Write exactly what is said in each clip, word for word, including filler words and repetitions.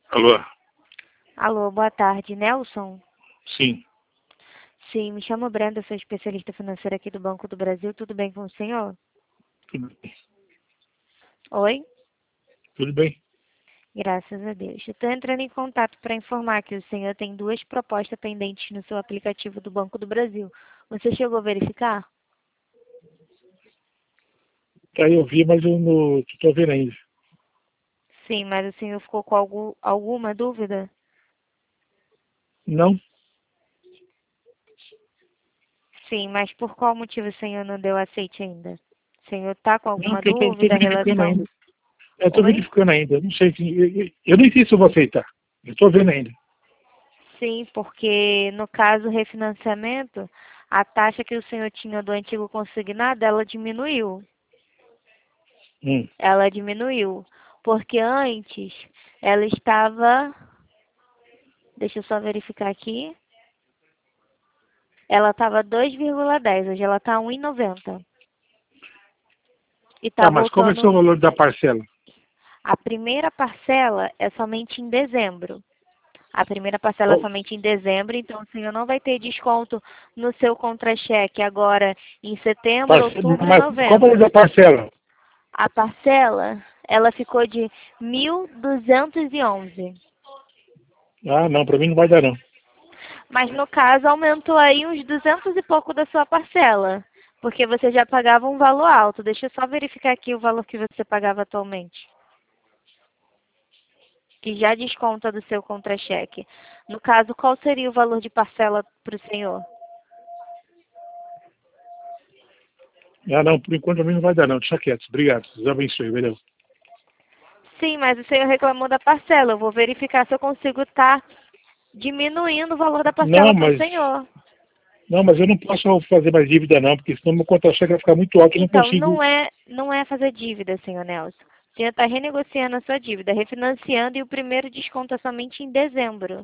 Alô? Alô, boa tarde, Nelson? Sim. Sim, me chamo Brenda, sou especialista financeira aqui do Banco do Brasil. Tudo bem com o senhor? Tudo bem. Oi? Tudo bem. Graças a Deus. Estou entrando em contato para informar que o senhor tem duas propostas pendentes no seu aplicativo do Banco do Brasil. Você chegou a verificar? Tá, eu vi, mas eu não estou vendo ainda. Sim, mas o senhor ficou com algum, alguma dúvida? Não? Sim, mas por qual motivo o senhor não deu aceite ainda? O senhor está com Não, alguma porque eu estou dúvida em verificando relação... ainda. Eu estou Oi? verificando ainda. Eu não sei se. Eu, eu- eu nem sei se eu vou aceitar. Eu estou vendo ainda. Sim, porque no caso refinanciamento, a taxa que o senhor tinha do antigo consignado, ela diminuiu. Hum. Ela diminuiu. Porque antes ela estava, deixa eu só verificar aqui, ela estava dois vírgula dez, hoje ela está um e noventa. E está Tá, mas qual vai ser o voltando, valor da parcela? a primeira parcela é somente em dezembro. A primeira parcela é Qual, somente em dezembro, então o senhor não vai ter desconto no seu contra-cheque agora em setembro, parce- outubro e mas qual o valor novembro. da parcela? A parcela, ela ficou de mil duzentos e onze. Ah, não, para mim não vai dar não. Mas no caso aumentou aí uns duzentos e pouco da sua parcela, porque você já pagava um valor alto. Deixa eu só verificar aqui o valor que você pagava atualmente, que já desconta do seu contra-cheque. No caso, qual seria o valor de parcela para o senhor? Ah, não, por enquanto para mim não vai dar não. Deixa quieto. Obrigado. Deus abençoe, valeu. Sim, mas o senhor reclamou da parcela. Eu vou verificar se eu consigo estar diminuindo o valor da parcela Não, para o mas. senhor. Não, mas eu não posso fazer mais dívida não, porque senão meu contra-cheque vai ficar muito alto e eu não Então, consigo. não é, não é fazer dívida, senhor Nelson. O senhor está renegociando a sua dívida, refinanciando, e o primeiro desconto é somente em dezembro.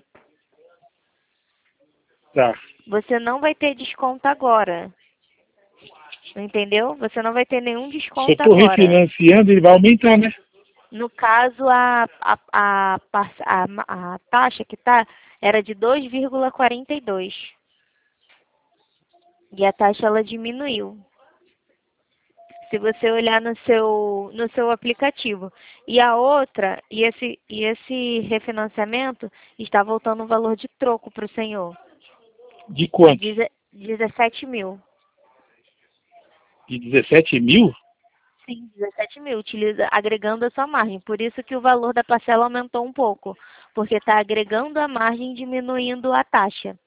Tá. Você não vai ter desconto agora. Entendeu? Você não vai ter nenhum Se eu desconto estou agora. refinanciando, ele vai aumentar, né? No caso, a, a, a, par- a, a taxa que tá era de dois vírgula quarenta e dois. E a taxa ela diminuiu. Se você olhar no seu, no seu aplicativo. E a outra, e esse, e esse refinanciamento está voltando um valor de troco para o senhor, De de quanto? deze- dezessete mil. De dezessete mil? Sim, dezessete mil, utiliza, agregando a sua margem. Por isso que o valor da parcela aumentou um pouco, porque está agregando a margem e diminuindo a taxa.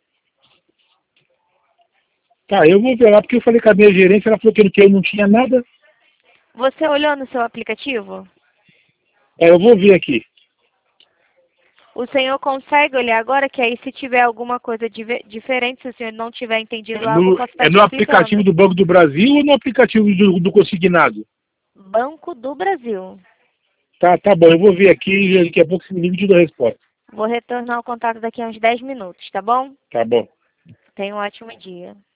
Tá, eu vou ver lá, porque eu falei com a minha gerência, ela falou que não tinha, não tinha nada. Você olhou no seu aplicativo? É, eu vou ver aqui. O senhor consegue olhar agora, que aí se tiver alguma coisa dive- diferente, se o senhor não tiver É entendido algo, eu no, posso é estar te no aplicativo explicando. do Banco do Brasil ou no aplicativo do, do consignado? Banco do Brasil. Tá, tá bom, eu vou ver aqui e daqui a pouco você me liga e te dou a resposta. Vou retornar o contato daqui a uns dez minutos, tá bom? Tá bom. Tenha um ótimo dia.